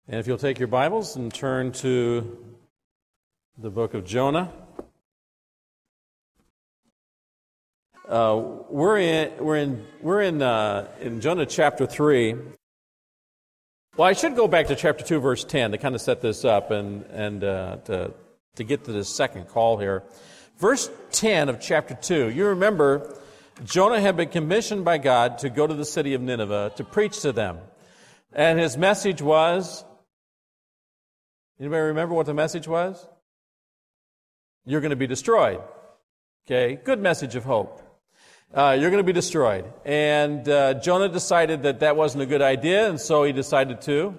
And if you'll take your Bibles and turn to the book of Jonah. We're in Jonah chapter 3. Well, I should go back to chapter 2, verse 10 to kind of set this up and to get to this second call here. Verse 10 of chapter 2. You remember, Jonah had been commissioned by God to go to the city of Nineveh to preach to them. And his message was, anybody remember what the message was? You're going to be destroyed. Okay, good message of hope. You're going to be destroyed. And Jonah decided that wasn't a good idea, and so he decided to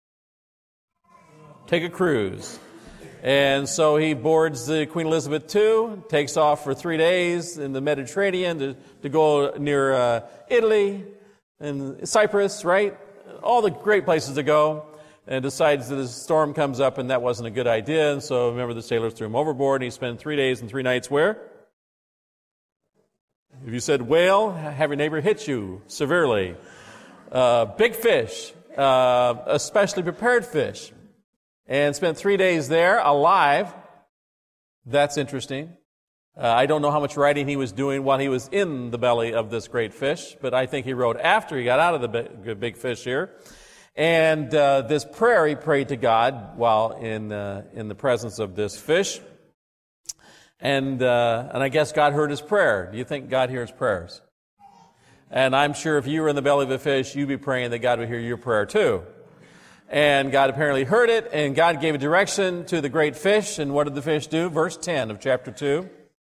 take a cruise. And so he boards the Queen Elizabeth II, takes off for 3 days in the Mediterranean to go near Italy and Cyprus, right? All the great places to go. And decides that a storm comes up and that wasn't a good idea. And so remember, the sailors threw him overboard, and he spent 3 days and 3 nights where? If you said whale, have your neighbor hit you severely. Big fish, especially prepared fish. And spent 3 days there alive. That's interesting. I don't know how much writing he was doing while he was in the belly of this great fish, but I think he wrote after he got out of the big fish here. And this prayer he prayed to God while in the presence of this fish. And I guess God heard his prayer. Do you think God hears prayers? And I'm sure if you were in the belly of a fish, you'd be praying that God would hear your prayer too. And God apparently heard it, and God gave a direction to the great fish. And what did the fish do? Verse 10 of chapter 2.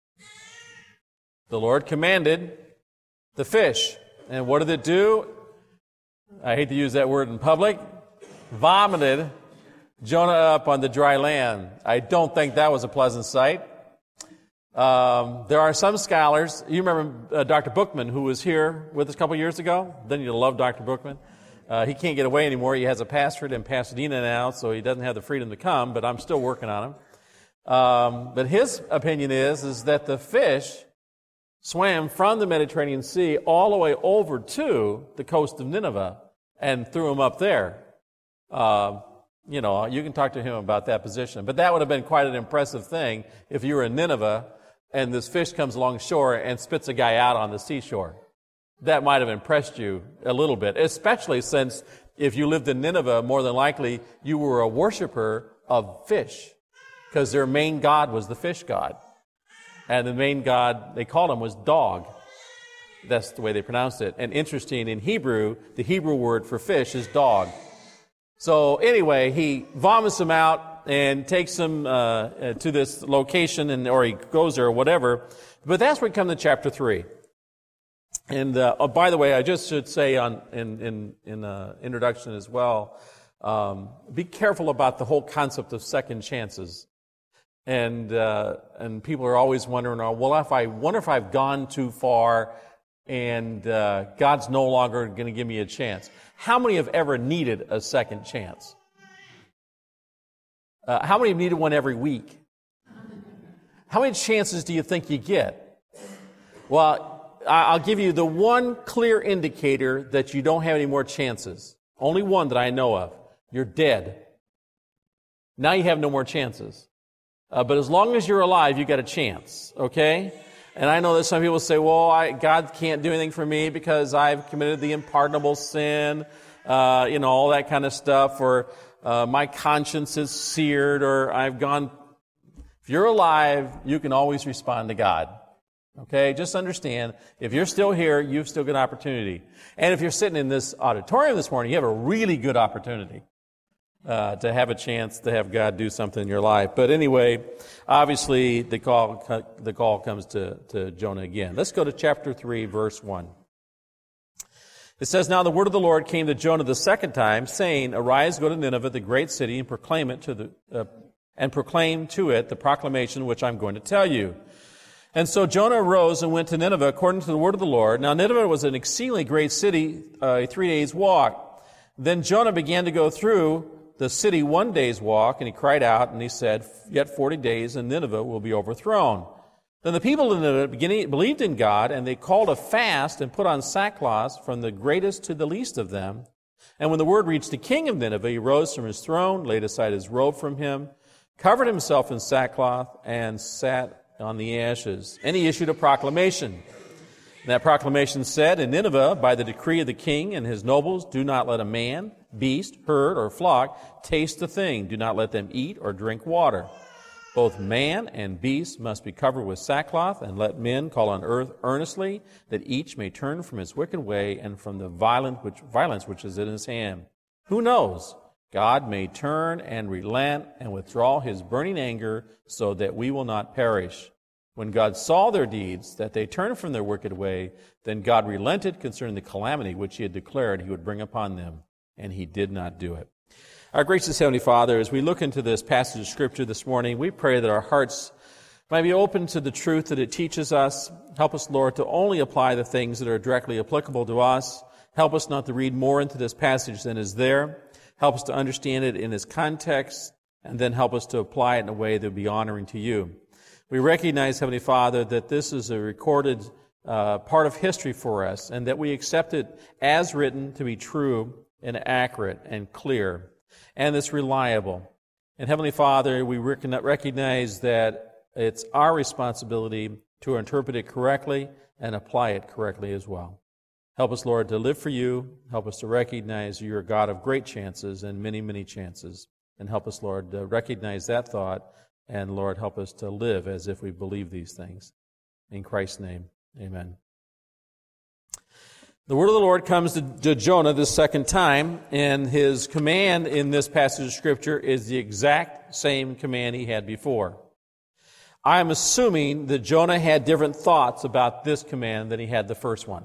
The Lord commanded the fish. And what did it do? I hate to use that word in public. Vomited Jonah up on the dry land. I don't think that was a pleasant sight. There are some scholars, you remember Dr. Bookman, who was here with us a couple years ago? Then you'll love Dr. Bookman. He can't get away anymore. He has a pastorate in Pasadena now, so he doesn't have the freedom to come, but I'm still working on him. But his opinion is that the fish swam from the Mediterranean Sea all the way over to the coast of Nineveh and threw him up there. You can talk to him about that position. But that would have been quite an impressive thing if you were in Nineveh and this fish comes along shore and spits a guy out on the seashore. That might have impressed you a little bit, especially since if you lived in Nineveh, more than likely you were a worshiper of fish, because their main god was the fish god. And the main god, they called him, was dog. That's the way they pronounced it. And interesting, in Hebrew, the Hebrew word for fish is dog. So anyway, he vomits him out and takes him to this location, or he goes there or whatever. But that's where we come to chapter 3. And by the way, I just should say in introduction as well, be careful about the whole concept of second chances. And people are always wondering, well, I wonder if I've gone too far and God's no longer going to give me a chance. How many have ever needed a second chance? How many have needed one every week? How many chances do you think you get? Well, I'll give you the one clear indicator that you don't have any more chances. Only one that I know of. You're dead. Now you have no more chances. But as long as you're alive, you got a chance, okay? And I know that some people say, well, God can't do anything for me because I've committed the unpardonable sin, all that kind of stuff, or my conscience is seared, or I've gone. If you're alive, you can always respond to God. Okay? Just understand, if you're still here, you've still got an opportunity. And if you're sitting in this auditorium this morning, you have a really good opportunity to have a chance to have God do something in your life. But anyway, obviously, the call comes to Jonah again. Let's go to chapter 3, verse 1. It says, Now the word of the Lord came to Jonah the second time, saying, Arise, go to Nineveh, the great city, and proclaim to it the proclamation which I'm going to tell you. And so Jonah arose and went to Nineveh according to the word of the Lord. Now Nineveh was an exceedingly great city, a 3 days' walk. Then Jonah began to go through the city 1 day's walk, and he cried out, and he said, Yet 40 days, and Nineveh will be overthrown. Then the people of Nineveh believed in God, and they called a fast and put on sackcloth from the greatest to the least of them. And when the word reached the king of Nineveh, he rose from his throne, laid aside his robe from him, covered himself in sackcloth, and sat on the ashes. And he issued a proclamation. And that proclamation said, "In Nineveh, by the decree of the king and his nobles, do not let a man, beast, herd, or flock taste the thing. Do not let them eat or drink water. Both man and beast must be covered with sackcloth, and let men call on earth earnestly, that each may turn from his wicked way and from the violence which is in his hand. Who knows? God may turn and relent and withdraw his burning anger, so that we will not perish." When God saw their deeds, that they turned from their wicked way, then God relented concerning the calamity which he had declared he would bring upon them, and he did not do it. Our gracious Heavenly Father, as we look into this passage of Scripture this morning, we pray that our hearts might be open to the truth that it teaches us. Help us, Lord, to only apply the things that are directly applicable to us. Help us not to read more into this passage than is there. Help us to understand it in its context, and then help us to apply it in a way that will be honoring to you. We recognize, Heavenly Father, that this is a recorded part of history for us, and that we accept it as written to be true and accurate and clear, and it's reliable. And Heavenly Father, we recognize that it's our responsibility to interpret it correctly and apply it correctly as well. Help us, Lord, to live for you. Help us to recognize you're a God of great chances and many, many chances. And help us, Lord, to recognize that thought. And, Lord, help us to live as if we believe these things. In Christ's name, amen. The word of the Lord comes to Jonah the second time, and his command in this passage of Scripture is the exact same command he had before. I am assuming that Jonah had different thoughts about this command than he had the first one.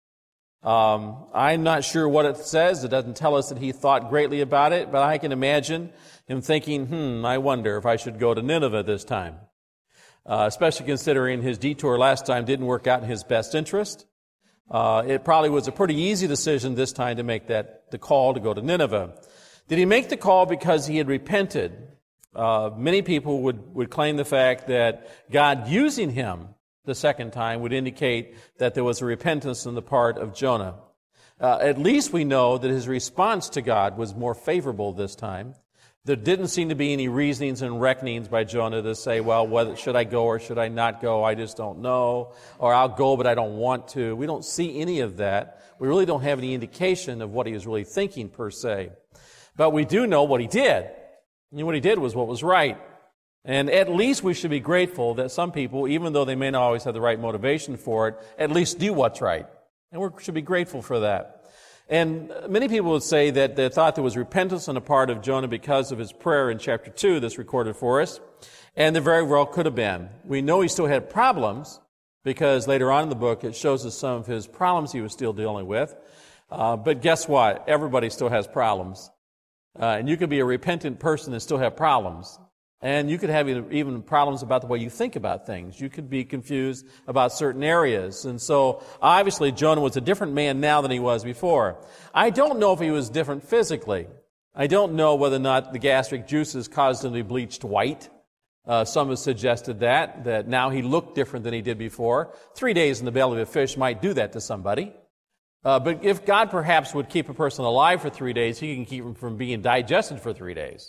I'm not sure what it says. It doesn't tell us that he thought greatly about it, but I can imagine him thinking, I wonder if I should go to Nineveh this time. Especially considering his detour last time didn't work out in his best interest. It probably was a pretty easy decision this time to make the call to go to Nineveh. Did he make the call because he had repented? Many people would claim the fact that God using him the second time would indicate that there was a repentance on the part of Jonah. At least we know that his response to God was more favorable this time. There didn't seem to be any reasonings and reckonings by Jonah to say, well, whether should I go or should I not go? I just don't know. Or I'll go, but I don't want to. We don't see any of that. We really don't have any indication of what he was really thinking per se. But we do know what he did. And what he did was what was right. And at least we should be grateful that some people, even though they may not always have the right motivation for it, at least do what's right. And we should be grateful for that. And many people would say that they thought there was repentance on the part of Jonah because of his prayer in chapter 2 that's recorded for us. And there very well could have been. We know he still had problems because later on in the book it shows us some of his problems he was still dealing with. But guess what? Everybody still has problems. And you could be a repentant person and still have problems. And you could have even problems about the way you think about things. You could be confused about certain areas. And so, obviously, Jonah was a different man now than he was before. I don't know if he was different physically. I don't know whether or not the gastric juices caused him to be bleached white. Some have suggested that now he looked different than he did before. 3 days in the belly of a fish might do that to somebody. But if God perhaps would keep a person alive for 3 days, he can keep him from being digested for 3 days.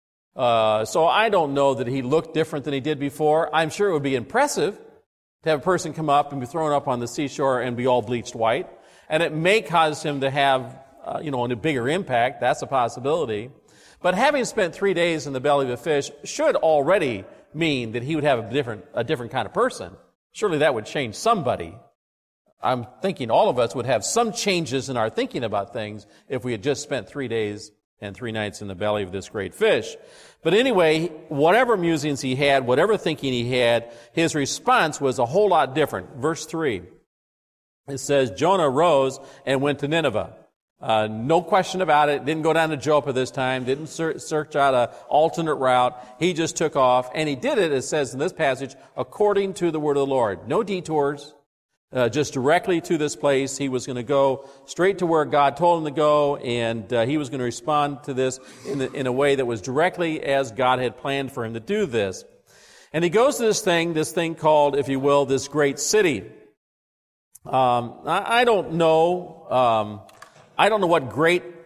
So I don't know that he looked different than he did before. I'm sure it would be impressive to have a person come up and be thrown up on the seashore and be all bleached white. And it may cause him to have, a bigger impact. That's a possibility. But having spent 3 days in the belly of a fish should already mean that he would have a different kind of person. Surely that would change somebody. I'm thinking all of us would have some changes in our thinking about things if we had just spent 3 days and 3 nights in the belly of this great fish. But anyway, whatever musings he had, whatever thinking he had, his response was a whole lot different. Verse 3, it says, Jonah rose and went to Nineveh. No question about it. Didn't go down to Joppa this time. Didn't search out an alternate route. He just took off. And he did it, it says in this passage, according to the word of the Lord. No detours. Just directly to this place. He was going to go straight to where God told him to go, and he was going to respond to this in a way that was directly as God had planned for him to do this. And he goes to this thing called, if you will, this great city. I don't know what great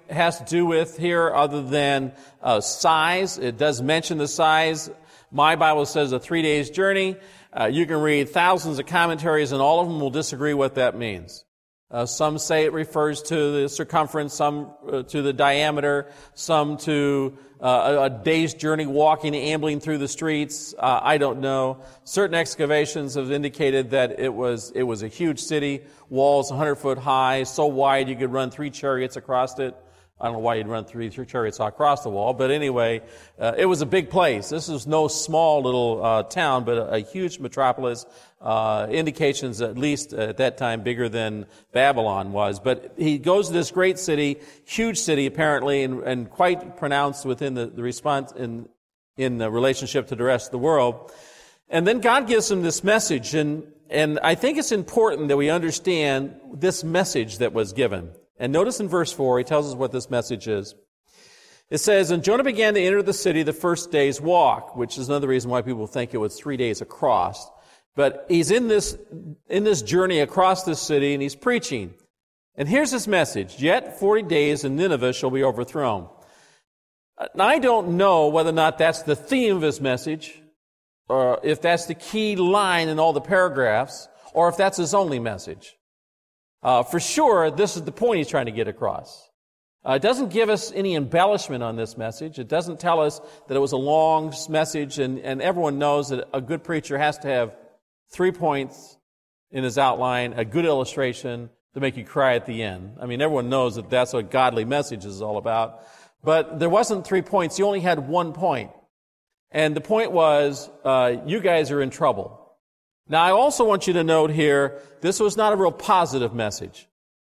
has to do with here other than size. It does mention the size. My Bible says a 3 days journey. You can read thousands of commentaries, and all of them will disagree what that means. Some say it refers to the circumference, some to the diameter, some to a day's journey walking, ambling through the streets. I don't know. Certain excavations have indicated that it was a huge city, walls 100 foot high, so wide you could run 3 chariots across it. I don't know why you'd run three chariots across the wall, but anyway, it was a big place. This is no small little town, but a huge metropolis. Indications, at least at that time, bigger than Babylon was. But he goes to this great city, huge city apparently, and quite pronounced within the response in the relationship to the rest of the world. And then God gives him this message, and I think it's important that we understand this message that was given. And notice in verse 4, he tells us what this message is. It says, "And Jonah began to enter the city the first day's walk," which is another reason why people think it was 3 days across. But he's in this journey across this city, and he's preaching. And here's his message: "Yet 40 days, and Nineveh shall be overthrown." Now, I don't know whether or not that's the theme of his message, or if that's the key line in all the paragraphs, or if that's his only message. For sure, this is the point he's trying to get across. It doesn't give us any embellishment on this message. It doesn't tell us that it was a long message, and everyone knows that a good preacher has to have 3 points in his outline, a good illustration to make you cry at the end. I mean, everyone knows that that's what godly message is all about. But there wasn't 3 points. He only had 1 point. And the point was, you guys are in trouble. Now, I also want you to note here, this was not a real positive message.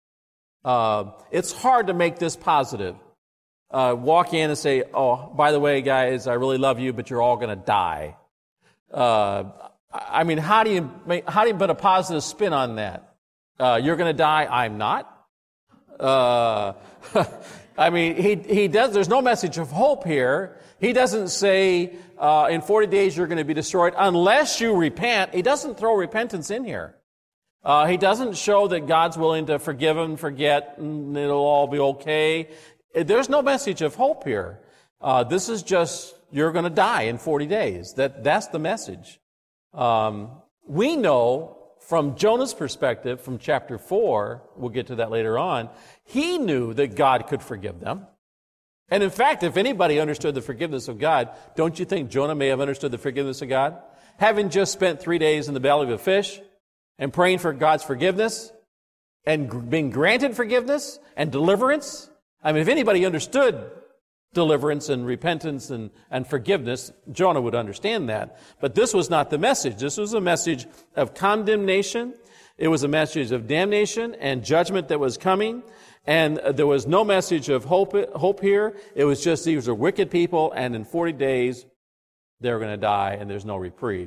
It's hard to make this positive. Walk in and say, "Oh, by the way, guys, I really love you, but you're all going to die." I mean, how do you put a positive spin on that? You're going to die. I'm not. I mean, he does. There's no message of hope here. He doesn't say in 40 days you're going to be destroyed unless you repent. He doesn't throw repentance in here. He doesn't show that God's willing to forgive and forget and it'll all be okay. There's no message of hope here. This is just, you're going to die in 40 days. That's the message. We know from Jonah's perspective, from chapter 4, we'll get to that later on, he knew that God could forgive them. And in fact, if anybody understood the forgiveness of God, don't you think Jonah may have understood the forgiveness of God? Having just spent 3 days in the belly of a fish and praying for God's forgiveness and being granted forgiveness and deliverance. I mean, if anybody understood deliverance and repentance and forgiveness, Jonah would understand that. But this was not the message. This was a message of condemnation. It was a message of damnation and judgment that was coming. And there was no message of hope here. It was just these are wicked people, and in 40 days, they're going to die, and there's no reprieve.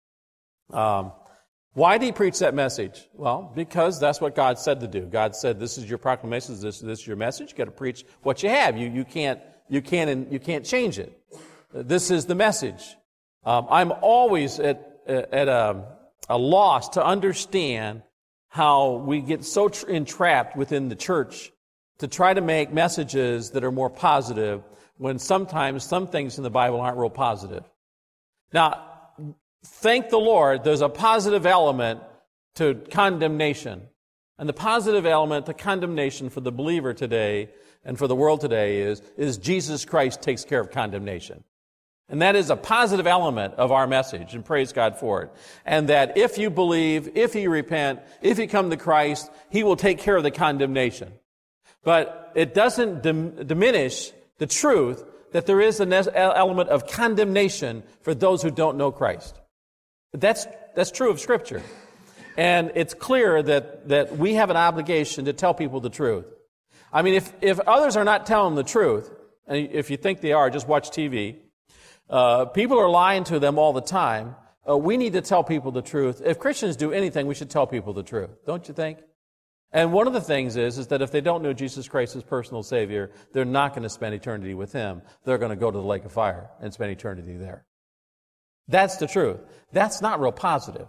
Why did he preach that message? Well, because that's what God said to do. God said, "This is your proclamation. This is your message. You got to preach what you have. You can't change it. This is the message." I'm always at a loss to understand how we get so entrapped within the church to try to make messages that are more positive when sometimes some things in the Bible aren't real positive. Now, thank the Lord, there's a positive element to condemnation. And the positive element to condemnation for the believer today and for the world today is Jesus Christ takes care of condemnation. And that is a positive element of our message, and praise God for it. And that if you believe, if you repent, if you come to Christ, He will take care of the condemnation. But it doesn't diminish the truth that there is an element of condemnation for those who don't know Christ. That's true of Scripture. And it's clear that we have an obligation to tell people the truth. I mean, if others are not telling the truth, and if you think they are, just watch TV. People are lying to them all the time. We need to tell people the truth. If Christians do anything, we should tell people the truth, don't you think? And one of the things is that if they don't know Jesus Christ as personal Savior, they're not going to spend eternity with Him. They're going to go to the lake of fire and spend eternity there. That's the truth. That's not real positive.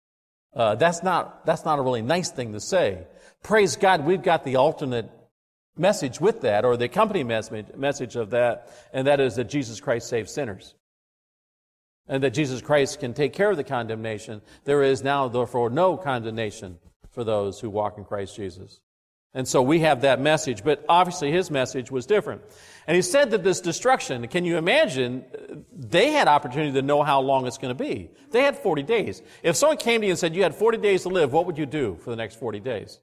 That's not a really nice thing to say. Praise God, we've got the alternate message with that, or the accompanying message of that, and that is that Jesus Christ saves sinners. And that Jesus Christ can take care of the condemnation. There is now, therefore, no condemnation for those who walk in Christ Jesus. And so we have that message, but obviously his message was different. And he said that this destruction, can you imagine, they had opportunity to know how long it's going to be. They had 40 days. If someone came to you and said you had 40 days to live, what would you do for the next 40 days?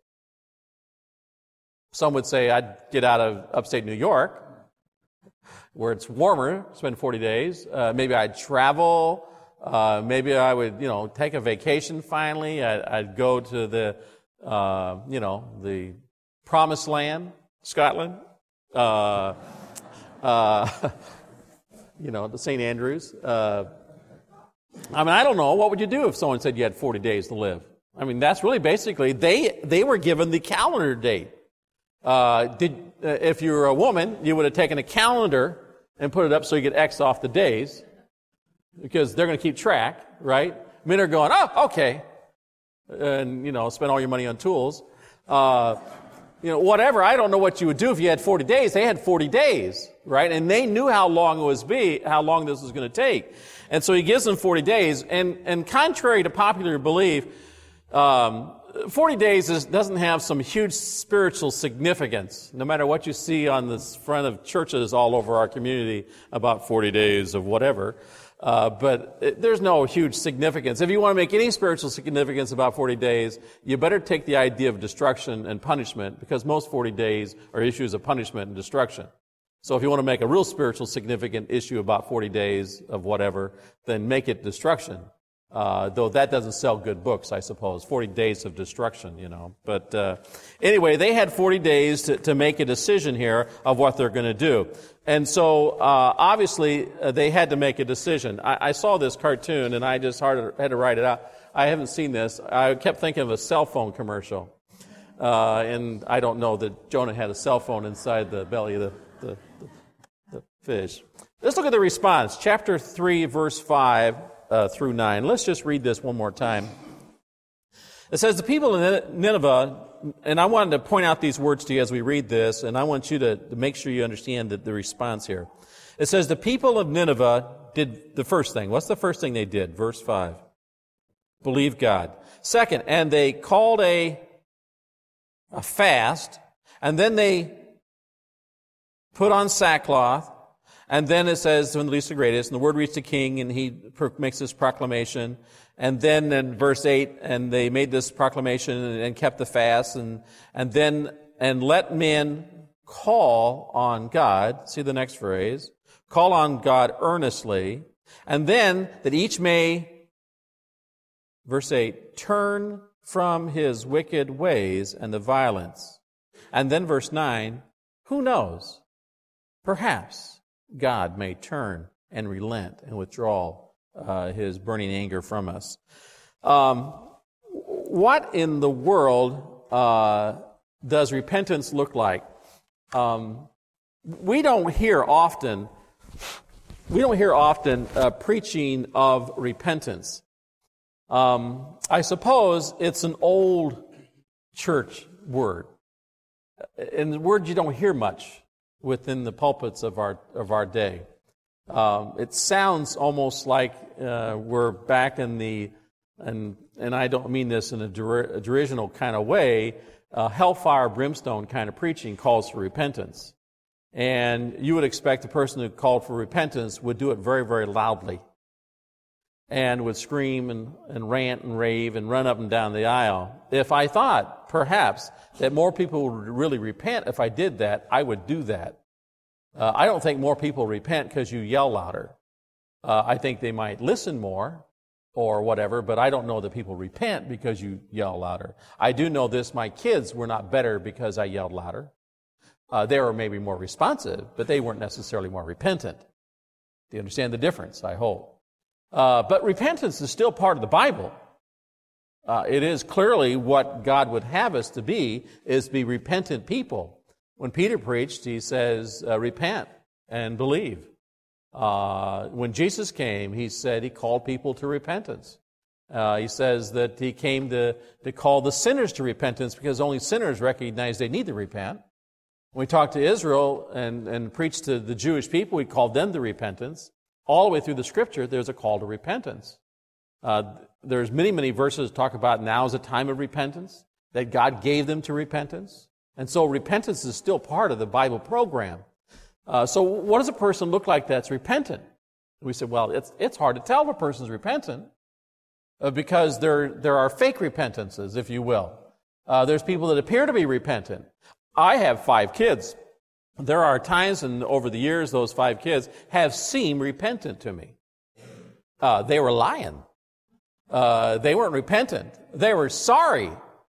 Some would say, I'd get out of upstate New York, where it's warmer, spend 40 days. Maybe I'd travel. Maybe I would, take a vacation finally. I'd go to the Promised Land, Scotland, to St. Andrews. I don't know. What would you do if someone said you had 40 days to live? That's really basically, they were given the calendar date. If you were a woman, you would have taken a calendar and put it up so you could X off the days, because they're going to keep track, right? Men are going, oh, okay, and, spend all your money on tools. Whatever. I don't know what you would do if you had 40 days. They had 40 days, right? And they knew how long this was going to take. And so he gives them 40 days. And contrary to popular belief, 40 days doesn't have some huge spiritual significance, no matter what you see on the front of churches all over our community about 40 days of whatever. But there's no huge significance. If you want to make any spiritual significance about 40 days, you better take the idea of destruction and punishment, because most 40 days are issues of punishment and destruction. So if you want to make a real spiritual significant issue about 40 days of whatever, then make it destruction. Though that doesn't sell good books, I suppose. 40 days of destruction, But anyway, they had 40 days to make a decision here of what they're going to do. And so, obviously, they had to make a decision. I saw this cartoon, and I just had to write it out. I haven't seen this. I kept thinking of a cell phone commercial. And I don't know that Jonah had a cell phone inside the belly of the fish. Let's look at the response. Chapter 3, verse 5 through 9. Let's just read this one more time. It says, the people of Nineveh, and I wanted to point out these words to you as we read this, and I want you to make sure you understand the response here. It says, the people of Nineveh did the first thing. What's the first thing they did? Verse 5. Believe God. Second, and they called a fast, and then they put on sackcloth, and then it says, from the least to the greatest, and the word reached the king, and he makes this proclamation. And then in verse 8, and they made this proclamation and kept the fast, and let men call on God. See the next phrase. Call on God earnestly. And then that each may, verse 8, turn from his wicked ways and the violence. And then verse 9, who knows? Perhaps God may turn and relent and withdraw his burning anger from us. What in the world does repentance look like? We don't hear often preaching of repentance. I suppose it's an old church word, and the word you don't hear much within the pulpits of our day. It sounds almost like we're back in the, and I don't mean this in a derisional kind of way, hellfire, brimstone kind of preaching calls for repentance. And you would expect the person who called for repentance would do it very, very loudly, and would scream and rant and rave and run up and down the aisle. If I thought, perhaps, that more people would really repent if I did that, I would do that. I don't think more people repent because you yell louder. I think they might listen more or whatever, but I don't know that people repent because you yell louder. I do know this, my kids were not better because I yelled louder. They were maybe more responsive, but they weren't necessarily more repentant. Do you understand the difference, I hope? But repentance is still part of the Bible. It is clearly what God would have us to be repentant people. When Peter preached, he says, repent and believe. When Jesus came, he said he called people to repentance. He says that he came to call the sinners to repentance because only sinners recognize they need to repent. When we talked to Israel and preached to the Jewish people, we called them to repentance. All the way through the Scripture, there's a call to repentance. There's many, many verses that talk about now is a time of repentance, that God gave them to repentance. And so repentance is still part of the Bible program. So what does a person look like that's repentant? We said, well, it's hard to tell if a person's repentant because there are fake repentances, if you will. There's people that appear to be repentant. I have 5 kids. There are times, and over the years, those 5 kids have seemed repentant to me. They were lying. They weren't repentant. They were sorry,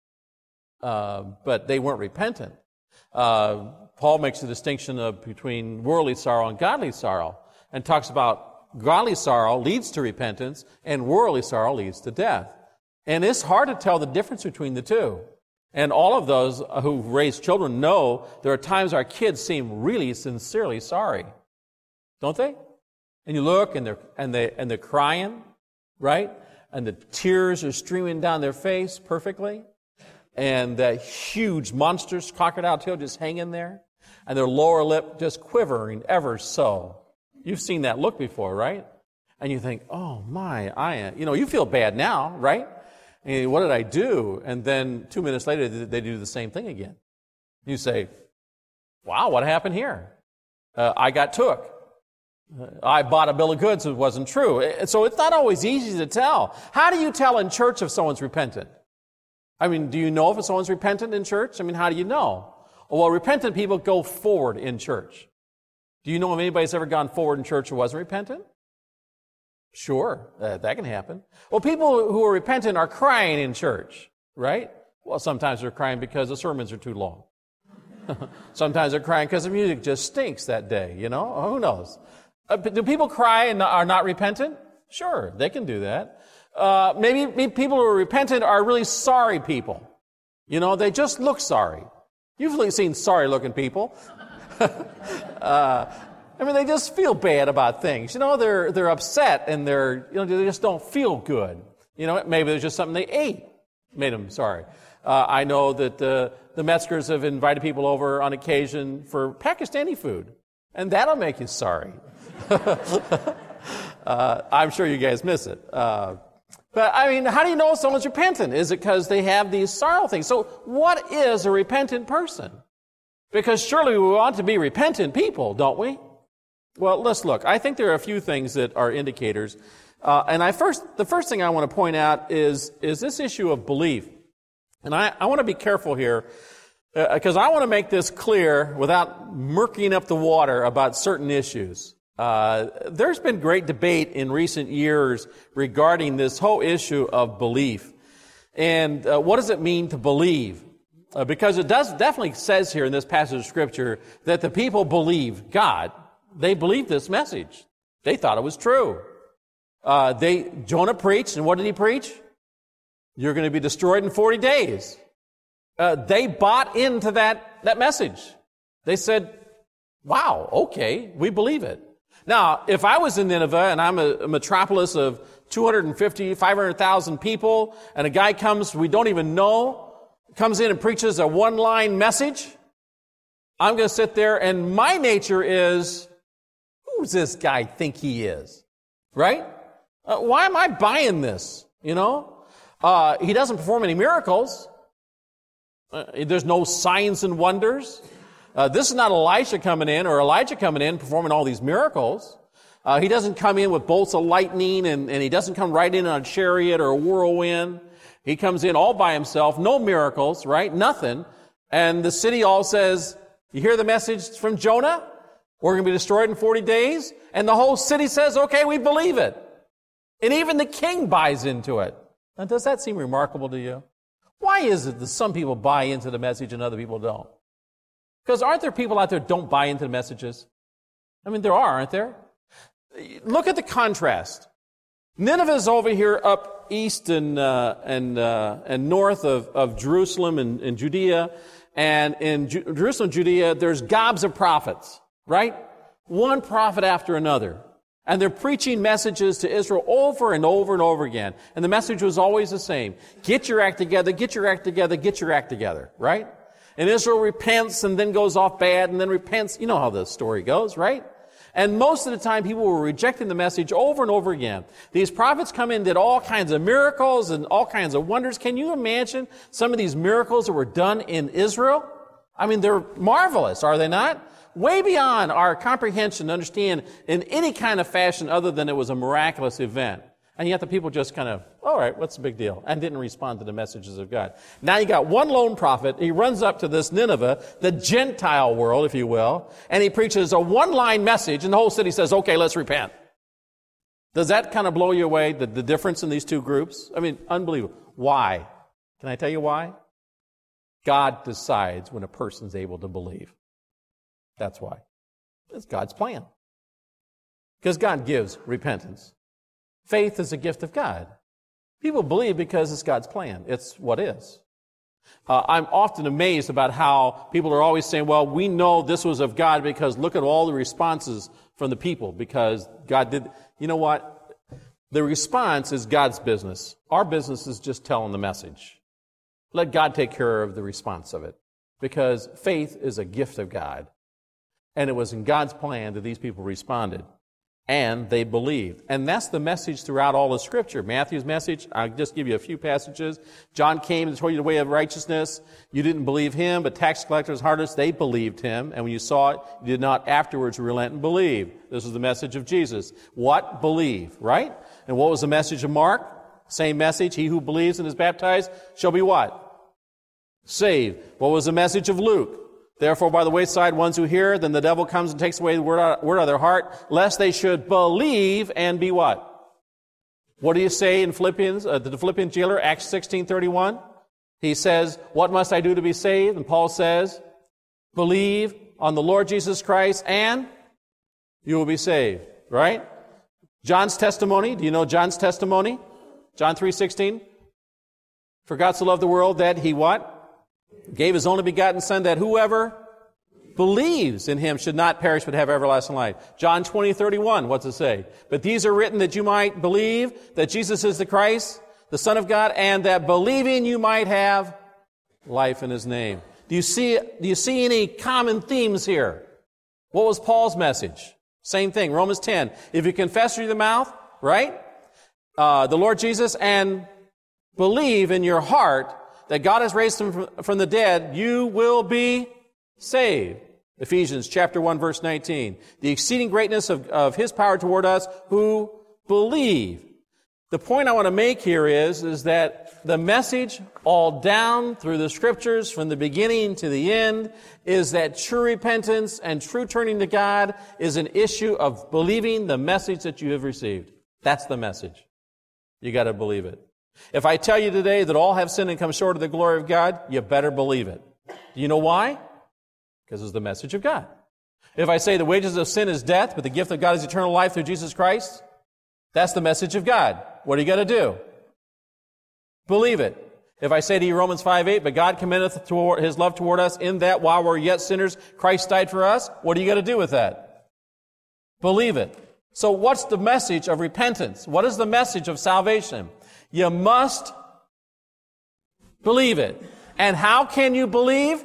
but they weren't repentant. Paul makes a distinction between worldly sorrow and godly sorrow, and talks about godly sorrow leads to repentance, and worldly sorrow leads to death. And it's hard to tell the difference between the two. And all of those who raise children know there are times our kids seem really sincerely sorry, don't they? And you look and they're crying, right? And the tears are streaming down their face perfectly, and that huge monstrous crocodile tail just hanging there, and their lower lip just quivering ever so. You've seen that look before, right? And you think, oh my, you feel bad now, right? And what did I do? And then 2 minutes later, they do the same thing again. You say, wow, what happened here? I got took. I bought a bill of goods that wasn't true. So it's not always easy to tell. How do you tell in church if someone's repentant? I mean, do you know if someone's repentant in church? I mean, how do you know? Well, repentant people go forward in church. Do you know if anybody's ever gone forward in church who wasn't repentant? Sure, that can happen. Well, people who are repentant are crying in church, right? Well, sometimes they're crying because the sermons are too long. Sometimes they're crying because the music just stinks that day, Who knows? Do people cry and are not repentant? Sure, they can do that. Maybe people who are repentant are really sorry people. They just look sorry. You've seen sorry-looking people. They just feel bad about things. They're upset and they just don't feel good. Maybe there's just something they ate made them sorry. I know that the Metzgers have invited people over on occasion for Pakistani food, and that'll make you sorry. I'm sure you guys miss it. But how do you know if someone's repentant? Is it because they have these sorrow things? So what is a repentant person? Because surely we want to be repentant people, don't we? Well, let's look. I think there are a few things that are indicators. And the first thing I want to point out is this issue of belief. And I want to be careful here because I want to make this clear without murking up the water about certain issues. There's been great debate in recent years regarding this whole issue of belief. And what does it mean to believe? Because it definitely says here in this passage of Scripture that the people believe God. They believed this message. They thought it was true. Jonah preached, and what did he preach? You're going to be destroyed in 40 days. They bought into that message. They said, wow, okay, we believe it. Now, if I was in Nineveh and I'm a metropolis of 250, 500,000 people, and a guy comes we don't even know, comes in and preaches a one-line message, I'm going to sit there, and my nature is, who does this guy think he is? Right? Why am I buying this? He doesn't perform any miracles. There's no signs and wonders. This is not Elisha coming in or Elijah coming in performing all these miracles. He doesn't come in with bolts of lightning and he doesn't come right in on a chariot or a whirlwind. He comes in all by himself, no miracles, right? Nothing. And the city all says, you hear the message from Jonah? We're going to be destroyed in 40 days. And the whole city says, okay, we believe it. And even the king buys into it. Now, does that seem remarkable to you? Why is it that some people buy into the message and other people don't? Because aren't there people out there who don't buy into the messages? There are, aren't there? Look at the contrast. Nineveh's over here up east and north of Jerusalem and Judea. And in Jerusalem, Judea, there's gobs of prophets, right? One prophet after another. And they're preaching messages to Israel over and over and over again. And the message was always the same. Get your act together, get your act together, get your act together, right? And Israel repents and then goes off bad and then repents. You know how the story goes, right? And most of the time, people were rejecting the message over and over again. These prophets come in, did all kinds of miracles and all kinds of wonders. Can you imagine some of these miracles that were done in Israel? I mean, they're marvelous, are they not? Way beyond our comprehension to understand in any kind of fashion other than it was a miraculous event. And yet the people just kind of, all right, what's the big deal? And didn't respond to the messages of God. Now you got one lone prophet. He runs up to this Nineveh, the Gentile world, if you will, and he preaches a one-line message, and the whole city says, okay, let's repent. Does that kind of blow you away, the difference in these two groups? I mean, unbelievable. Why? Can I tell you why? God decides when a person's able to believe. That's why. It's God's plan. Because God gives repentance. Faith is a gift of God. People believe because it's God's plan. It's what is. I'm often amazed about how people are always saying, well, we know this was of God because look at all the responses from the people because God did. You know what? The response is God's business. Our business is just telling the message. Let God take care of the response of it because faith is a gift of God. And it was in God's plan that these people responded. And they believed. And that's the message throughout all of Scripture. Matthew's message, I'll just give you a few passages. John came and told you the way of righteousness. You didn't believe him, but tax collectors, harlots, they believed him. And when you saw it, you did not afterwards relent and believe. This is the message of Jesus. What? Believe, right? And what was the message of Mark? Same message. He who believes and is baptized shall be what? Saved. What was the message of Luke? Therefore, by the wayside, ones who hear, then the devil comes and takes away the word out of their heart, lest they should believe and be what? What do you say in Philippians, the Philippian jailer, Acts 16:31? He says, what must I do to be saved? And Paul says, believe on the Lord Jesus Christ and you will be saved, right? John's testimony, do you know John's testimony? John 3:16. For God so loved the world that he what? Gave his only begotten Son that whoever believes in him should not perish but have everlasting life. John 20:31, what's it say? But these are written that you might believe that Jesus is the Christ, the Son of God, and that believing you might have life in his name. Do you see any common themes here? What was Paul's message? Same thing, Romans 10. If you confess with your mouth, right, the Lord Jesus, and believe in your heart that God has raised him from the dead, you will be saved. Ephesians chapter 1, verse 19. The exceeding greatness of his power toward us who believe. The point I want to make here is that the message all down through the Scriptures from the beginning to the end is that true repentance and true turning to God is an issue of believing the message that you have received. That's the message. You got to believe it. If I tell you today that all have sinned and come short of the glory of God, you better believe it. Do you know why? Because it's the message of God. If I say the wages of sin is death, but the gift of God is eternal life through Jesus Christ, that's the message of God. What do you got to do? Believe it. If I say to you Romans 5:8, but God commendeth his love toward us in that while we're yet sinners, Christ died for us, what do you got to do with that? Believe it. So what's the message of repentance? What is the message of salvation? You must believe it. And how can you believe?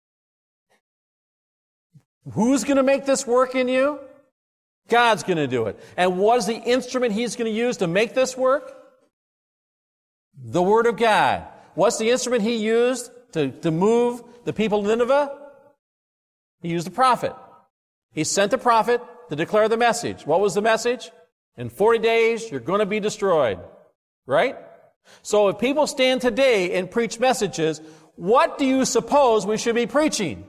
Who's going to make this work in you? God's going to do it. And what is the instrument he's going to use to make this work? The Word of God. What's the instrument he used to move the people of Nineveh? He used a prophet. He sent a prophet to declare the message. What was the message? In 40 days, you're going to be destroyed. Right? So if people stand today and preach messages, what do you suppose we should be preaching?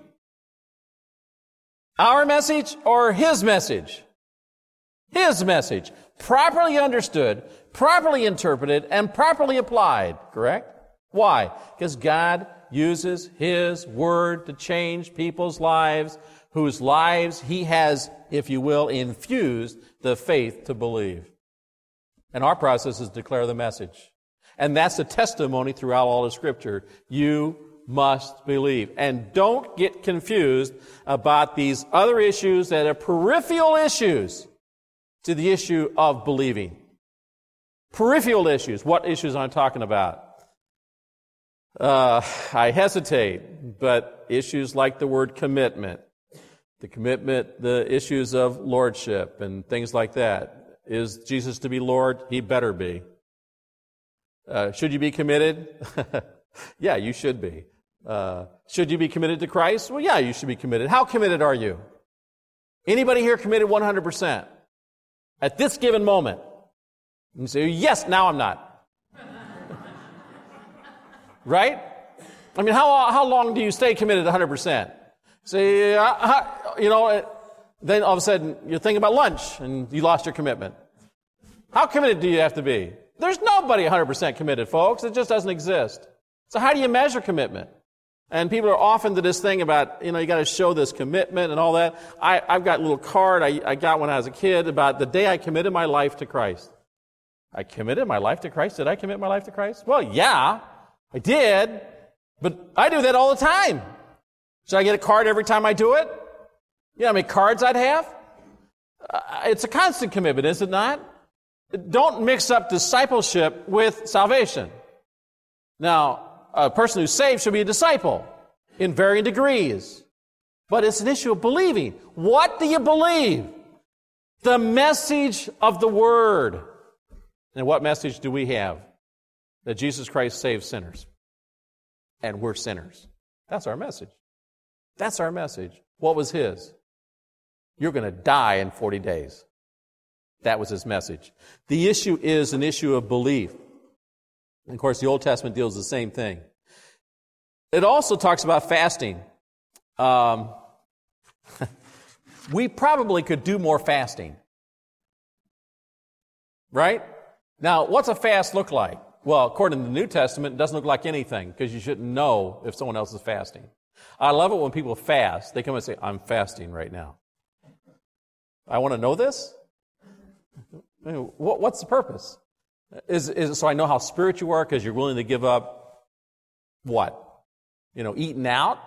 Our message or his message? His message. Properly understood, properly interpreted, and properly applied. Correct? Why? Because God uses his word to change people's lives, whose lives he has, if you will, infused the faith to believe. And our process is to declare the message. And that's the testimony throughout all of Scripture. You must believe. And don't get confused about these other issues that are peripheral issues to the issue of believing. Peripheral issues. What issues am I talking about? I hesitate, but issues like the word commitment, the issues of lordship and things like that. Is Jesus to be Lord? He better be. Should you be committed? Yeah, you should be. Should you be committed to Christ? Well, yeah, you should be committed. How committed are you? Anybody here committed 100%? At this given moment? You say, yes, now I'm not. Right? I mean, how long do you stay committed 100%? Say, then all of a sudden you're thinking about lunch and you lost your commitment. How committed do you have to be? There's nobody 100% committed, folks. It just doesn't exist. So how do you measure commitment? And people are often to this thing about, you got to show this commitment and all that. I've got a little card I got when I was a kid about the day I committed my life to Christ. I committed my life to Christ? Did I commit my life to Christ? Well, yeah, I did. But I do that all the time. Should I get a card every time I do it? You know how many cards I'd have? It's a constant commitment, is it not? Don't mix up discipleship with salvation. Now, a person who's saved should be a disciple in varying degrees. But it's an issue of believing. What do you believe? The message of the Word. And what message do we have? That Jesus Christ saves sinners. And we're sinners. That's our message. That's our message. What was His? You're going to die in 40 days. That was His message. The issue is an issue of belief. And of course, the Old Testament deals with the same thing. It also talks about fasting. We probably could do more fasting. Right? Now, what's a fast look like? Well, according to the New Testament, it doesn't look like anything because you shouldn't know if someone else is fasting. I love it when people fast. They come and say, I'm fasting right now. I want to know this? What's the purpose? Is it so I know how spiritual you are because you're willing to give up what? Eating out?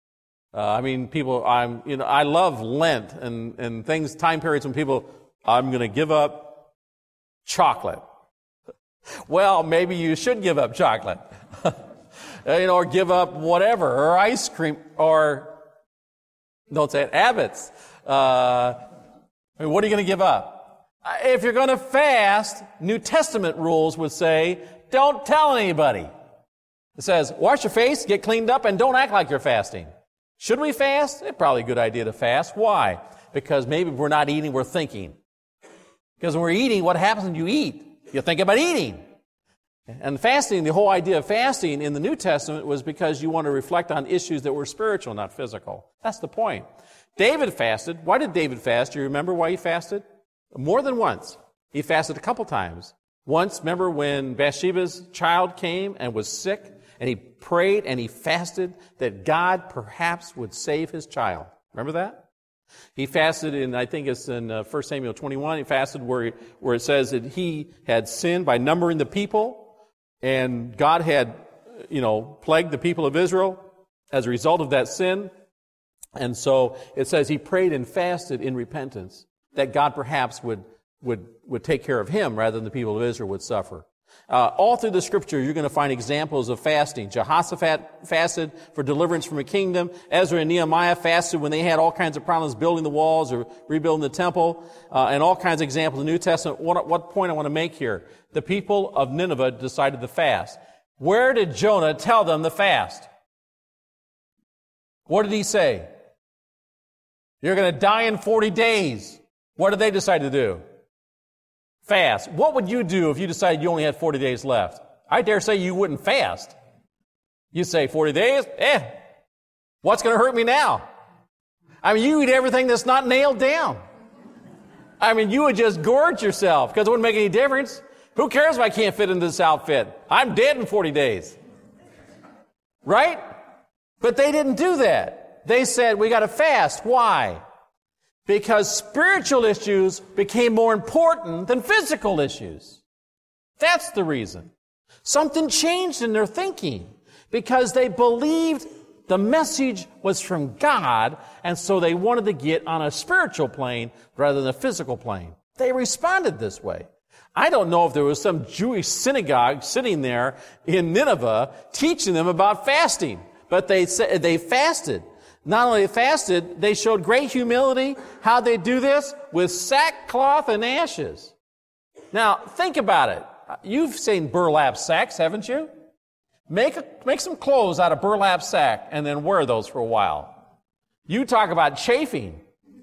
I love Lent and things, time periods when people, I'm going to give up chocolate. Well, maybe you should give up chocolate. Or give up whatever, or ice cream, or, don't say it, Abbott's. What are you going to give up? If you're going to fast, New Testament rules would say, don't tell anybody. It says, wash your face, get cleaned up, and don't act like you're fasting. Should we fast? It's probably a good idea to fast. Why? Because maybe we're not eating, we're thinking. Because when we're eating, what happens when you eat? You think about eating. And fasting, the whole idea of fasting in the New Testament was because you want to reflect on issues that were spiritual, not physical. That's the point. David fasted. Why did David fast? Do you remember why he fasted? More than once. He fasted a couple times. Once, remember when Bathsheba's child came and was sick, and he prayed and he fasted that God perhaps would save his child. Remember that? He fasted I think it's in 1 Samuel 21, he fasted where it says that he had sinned by numbering the people, and God had, plagued the people of Israel as a result of that sin. And so it says he prayed and fasted in repentance that God perhaps would take care of him rather than the people of Israel would suffer. All through the Scripture, you're going to find examples of fasting. Jehoshaphat fasted for deliverance from a kingdom. Ezra and Nehemiah fasted when they had all kinds of problems building the walls or rebuilding the temple, and all kinds of examples in the New Testament. What point I want to make here? The people of Nineveh decided to fast. Where did Jonah tell them to fast? What did he say? You're going to die in 40 days. What did they decide to do? Fast. What would you do if you decided you only had 40 days left? I dare say you wouldn't fast. You say 40 days? What's going to hurt me now? You eat everything that's not nailed down. You would just gorge yourself because it wouldn't make any difference. Who cares if I can't fit into this outfit? I'm dead in 40 days. Right? But they didn't do that. They said, we got to fast. Why? Because spiritual issues became more important than physical issues. That's the reason. Something changed in their thinking because they believed the message was from God, and so they wanted to get on a spiritual plane rather than a physical plane. They responded this way. I don't know if there was some Jewish synagogue sitting there in Nineveh teaching them about fasting, but they fasted. Not only fasted, they showed great humility. How they do this? With sackcloth and ashes. Now, think about it. You've seen burlap sacks, haven't you? Make some clothes out of burlap sack and then wear those for a while. You talk about chafing.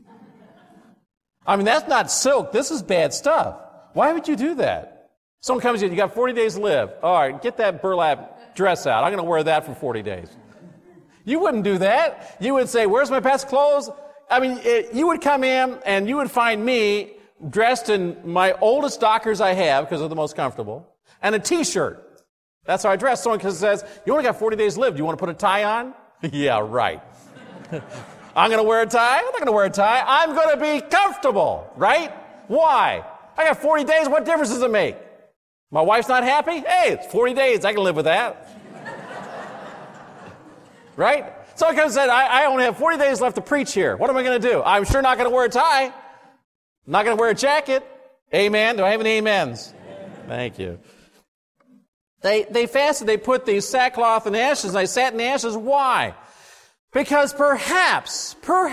I mean, that's not silk. This is bad stuff. Why would you do that? Someone comes in, you got 40 days to live. All right, get that burlap dress out. I'm going to wear that for 40 days. You wouldn't do that. You would say, where's my best clothes? I mean, you would come in and you would find me dressed in my oldest Dockers I have because they're the most comfortable and a T-shirt. That's how I dress. Someone says, you only got 40 days to live. Do you want to put a tie on? Yeah, right. I'm going to wear a tie? I'm not going to wear a tie. I'm going to be comfortable, right? Why? I got 40 days. What difference does it make? My wife's not happy? Hey, it's 40 days. I can live with that. Right? Someone comes and said, I only have 40 days left to preach here. What am I going to do? I'm sure not going to wear a tie. I'm not going to wear a jacket. Amen. Do I have any amens? Amen. Thank you. They fasted. They put these sackcloth and ashes. And they sat in the ashes. Why? Because perhaps,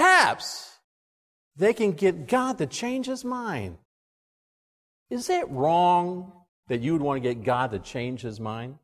they can get God to change His mind. Is it wrong that you would want to get God to change His mind?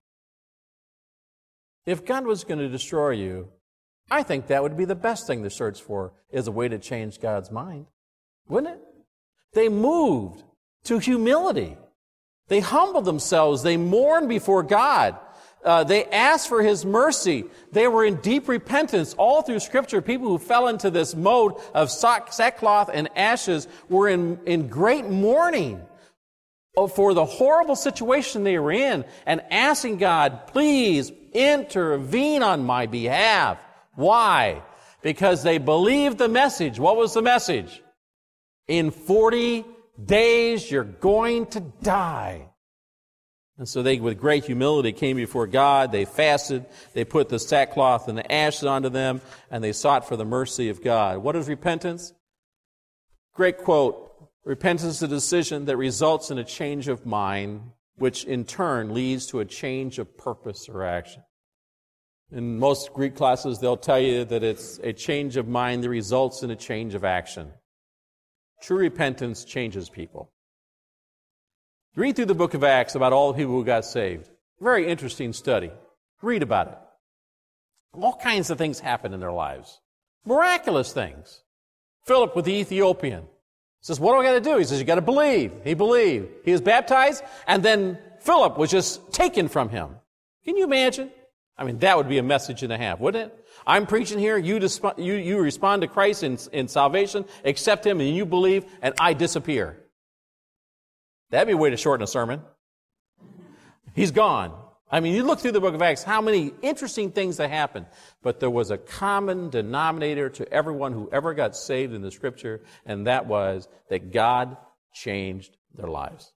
If God was going to destroy you, I think that would be the best thing to search for, is a way to change God's mind. Wouldn't it? They moved to humility. They humbled themselves. They mourned before God. They asked for His mercy. They were in deep repentance. All through Scripture, people who fell into this mode of sackcloth and ashes were in great mourning for the horrible situation they were in and asking God, please intervene on my behalf. Why? Because they believed the message. What was the message? In 40 days, you're going to die. And so they, with great humility, came before God. They fasted. They put the sackcloth and the ashes onto them, and they sought for the mercy of God. What is repentance? Great quote. Repentance is a decision that results in a change of mind, which in turn leads to a change of purpose or action. In most Greek classes, they'll tell you that it's a change of mind that results in a change of action. True repentance changes people. Read through the book of Acts about all the people who got saved. Very interesting study. Read about it. All kinds of things happen in their lives. Miraculous things. Philip with the Ethiopian says, what do I got to do? He says, you got to believe. He believed. He was baptized, and then Philip was just taken from him. Can you imagine? I mean, that would be a message and a half, wouldn't it? I'm preaching here, you respond to Christ in salvation, accept Him, and you believe, and I disappear. That'd be a way to shorten a sermon. He's gone. I mean, you look through the book of Acts, how many interesting things that happened. But there was a common denominator to everyone who ever got saved in the Scripture, and that was that God changed their lives.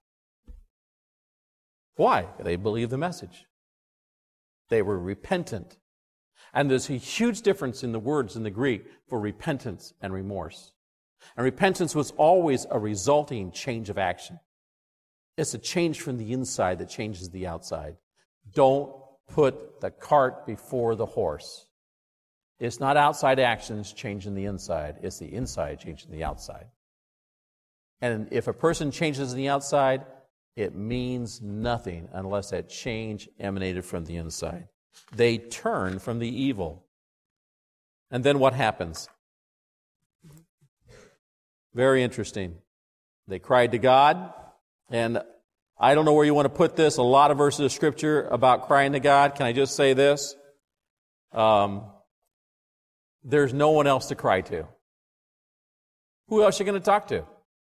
Why? They believed the message. They were repentant. And there's a huge difference in the words in the Greek for repentance and remorse. And repentance was always a resulting change of action. It's a change from the inside that changes the outside. Don't put the cart before the horse. It's not outside actions changing the inside. It's the inside changing the outside. And if a person changes the outside, it means nothing unless that change emanated from the inside. They turn from the evil. And then what happens? Very interesting. They cried to God, and I don't know where you want to put this. A lot of verses of Scripture about crying to God. Can I just say this? There's no one else to cry to. Who else are you going to talk to?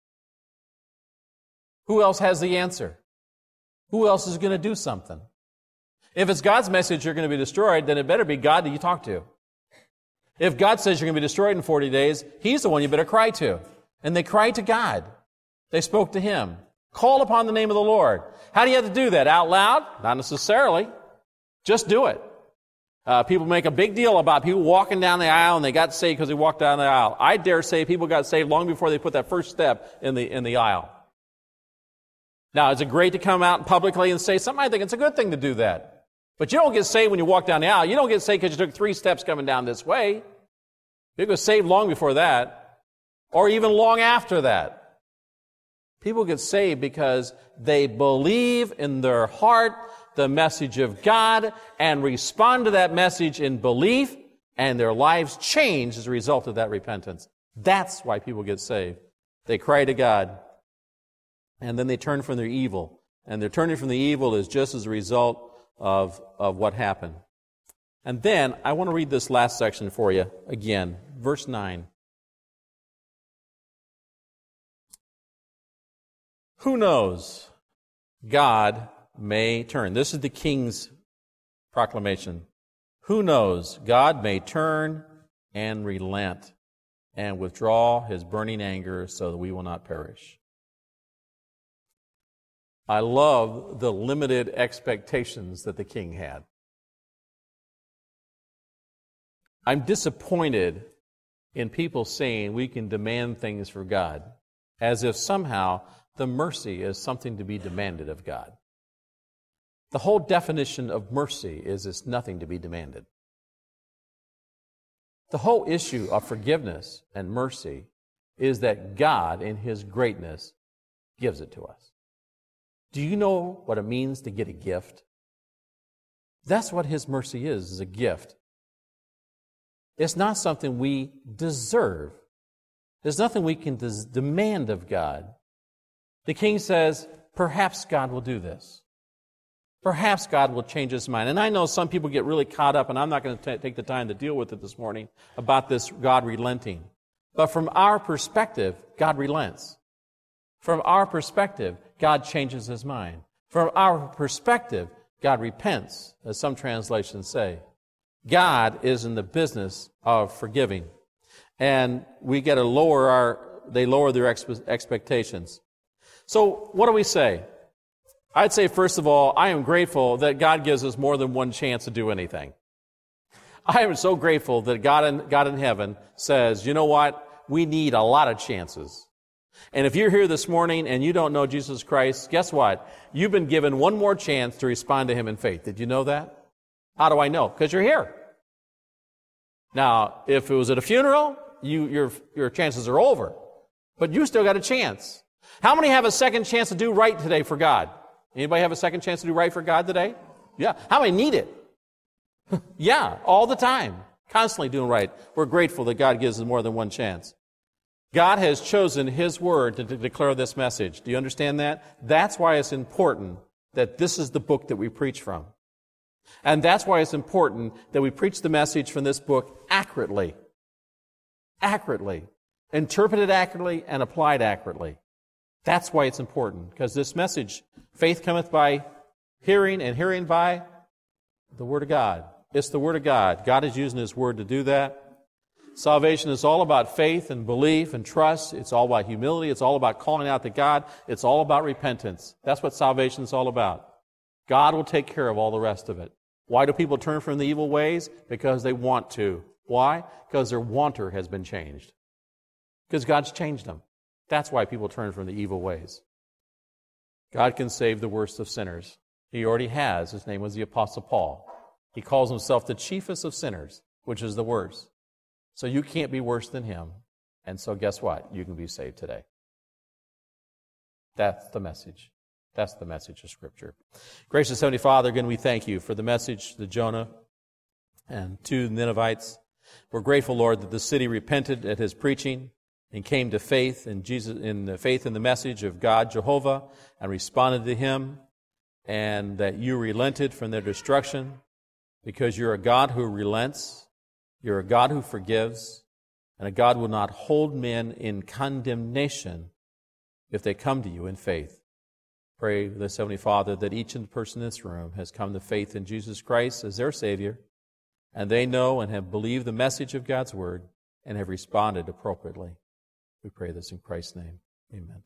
Who else has the answer? Who else is going to do something? If it's God's message you're going to be destroyed, then it better be God that you talk to. If God says you're going to be destroyed in 40 days, He's the one you better cry to. And they cried to God. They spoke to Him. Call upon the name of the Lord. How do you have to do that? Out loud? Not necessarily. Just do it. People make a big deal about people walking down the aisle and they got saved because they walked down the aisle. I dare say people got saved long before they put that first step in the aisle. Now, is it great to come out publicly and say something? I think it's a good thing to do that. But you don't get saved when you walk down the aisle. You don't get saved because you took 3 steps coming down this way. You get saved long before that, or even long after that. People get saved because they believe in their heart the message of God and respond to that message in belief, and their lives change as a result of that repentance. That's why people get saved. They cry to God, and then they turn from their evil. And their turning from the evil is just as a result of what happened. And then I want to read this last section for you again, verse 9. Who knows? God may turn. This is the king's proclamation. Who knows? God may turn and relent and withdraw his burning anger so that we will not perish. I love the limited expectations that the king had. I'm disappointed in people saying we can demand things for God, as if somehow the mercy is something to be demanded of God. The whole definition of mercy is it's nothing to be demanded. The whole issue of forgiveness and mercy is that God, in His greatness, gives it to us. Do you know what it means to get a gift? That's what His mercy is a gift. It's not something we deserve. There's nothing we can demand of God. The king says, perhaps God will do this. Perhaps God will change his mind. And I know some people get really caught up, and I'm not going to take the time to deal with it this morning, about this God relenting. But from our perspective, God relents. From our perspective, God changes his mind. From our perspective, God repents, as some translations say. God is in the business of forgiving. And we get to they lower their expectations. So what do we say? I'd say, first of all, I am grateful that God gives us more than one chance to do anything. I am so grateful that God in heaven says, you know what? We need a lot of chances. And if you're here this morning and you don't know Jesus Christ, guess what? You've been given one more chance to respond to Him in faith. Did you know that? How do I know? Because you're here. Now, if it was at a funeral, your chances are over. But you still got a chance. How many have a second chance to do right today for God? Anybody have a second chance to do right for God today? Yeah. How many need it? Yeah, all the time. Constantly doing right. We're grateful that God gives us more than one chance. God has chosen His Word to declare this message. Do you understand that? That's why it's important that this is the book that we preach from. And that's why it's important that we preach the message from this book accurately. Accurately. Interpreted accurately and applied accurately. That's why it's important, because this message, faith cometh by hearing, and hearing by the Word of God. It's the Word of God. God is using His Word to do that. Salvation is all about faith and belief and trust. It's all about humility. It's all about calling out to God. It's all about repentance. That's what salvation is all about. God will take care of all the rest of it. Why do people turn from the evil ways? Because they want to. Why? Because their wanter has been changed. Because God's changed them. That's why people turn from the evil ways. God can save the worst of sinners. He already has. His name was the Apostle Paul. He calls himself the chiefest of sinners, which is the worst. So you can't be worse than him. And so guess what? You can be saved today. That's the message. That's the message of Scripture. Gracious Heavenly Father, again, we thank You for the message to Jonah and to the Ninevites. We're grateful, Lord, that the city repented at His preaching and came to faith in Jesus, in faith in the message of God, Jehovah, and responded to Him, and that You relented from their destruction, because You're a God who relents, You're a God who forgives, and a God will not hold men in condemnation if they come to You in faith. Pray, this Heavenly Father, that each person in this room has come to faith in Jesus Christ as their Savior, and they know and have believed the message of God's Word and have responded appropriately. We pray this in Christ's name. Amen.